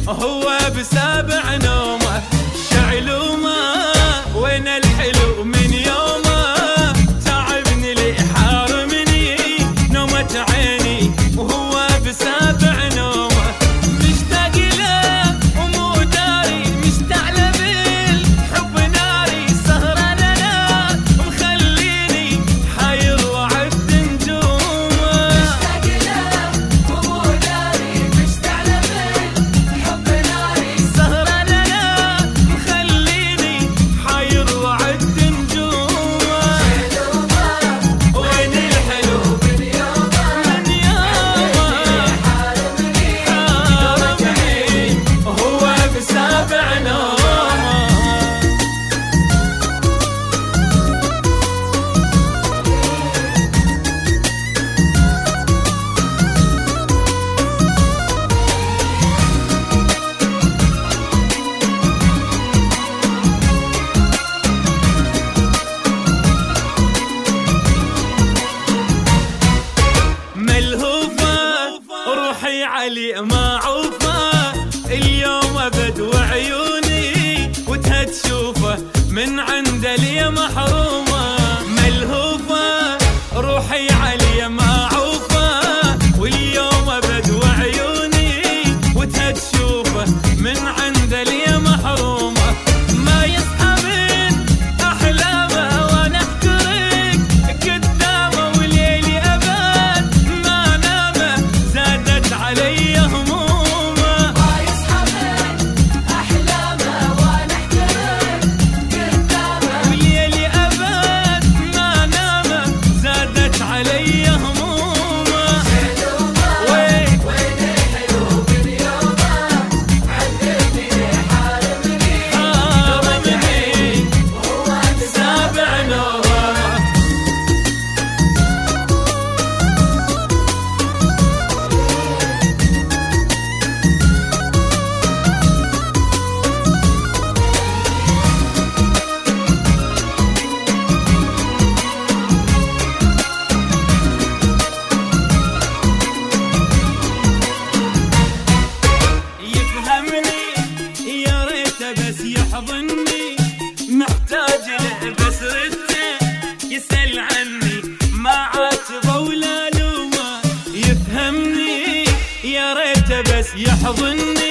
هو بسابع نومه شعلومه وين الحلو من يومه تعبني لي حارمني نومة عيني وهو بسابع نومه مشتاق له ومو داري مشتعل بالحب ناري سهران انا مخليني حاير وعبد نجومه مشتاق له ومو داري مشتعل بالحب ناري سهران انا مخليني حاير وعبد نجومه وين الحلو من يومه حارمني هو بسابع نومه ملهوفة روحي علي ما عوفة اليوم أبد وعيوني وتها تشوفه من عند لي محرومة ملهوفة روحي علي ما عوفة واليوم أبد وعيوني وتها تشوفه من عند لي محرومة ما يصحى من أحلامه وأنا أحترق قدامه وليلي أبد ما نامه زادت علي همومه ما يصحى من أحلامه وأنا أحترق قدامه وليلي أبد ما نامه زادت علي همومه وين الحلو من يومه عذبني حارمني وهو بسابع نومه يفهمني يا ريته بس يحضني محتاج له بس رده يسأل عني ما عاتبه ولا لومه يفهمني يا ريته بس يحضني